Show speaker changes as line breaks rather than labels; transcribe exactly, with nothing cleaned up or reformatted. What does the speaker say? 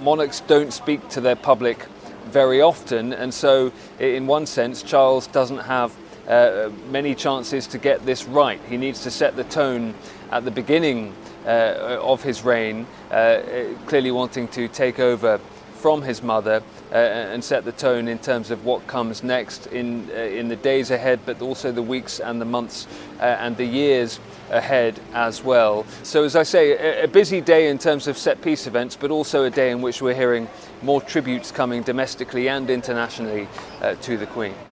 monarchs don't speak to their public very often, and so in one sense Charles doesn't have uh, many chances to get this right. He needs to set the tone at the beginning uh, of his reign, uh, clearly wanting to take over from his mother uh, and set the tone in terms of what comes next in uh, in the days ahead, but also the weeks and the months uh, and the years ahead as well. So as I say, a, a busy day in terms of set piece events, but also a day in which we're hearing more tributes coming domestically and internationally uh, to the Queen.